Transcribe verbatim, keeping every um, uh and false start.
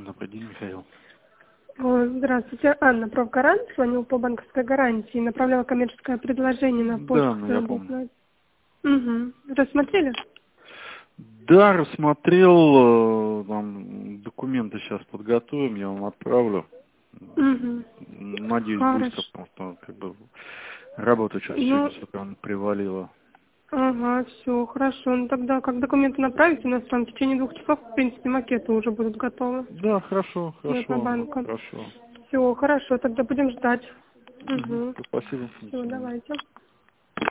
Добрый день, Михаил. О, здравствуйте, Анна, профгарант, звонил по банковской гарантии, направляла коммерческое предложение на почту. Да, ну, я помню. Угу. Рассмотрели? Да, рассмотрел, э, там, документы сейчас подготовим, я вам отправлю. Угу. Надеюсь, быстро, Хорошо. потому что, как бы, работа что-то Ну, сегодня с утра привалила. ага, все, хорошо. Ну тогда, как документы направите, у нас там в течение двух часов, в принципе, макеты уже будут готовы. Да, хорошо, От хорошо, ну, банка. хорошо. Все, хорошо, тогда будем ждать. Угу. Угу. Спасибо, до Все, свидания. давайте.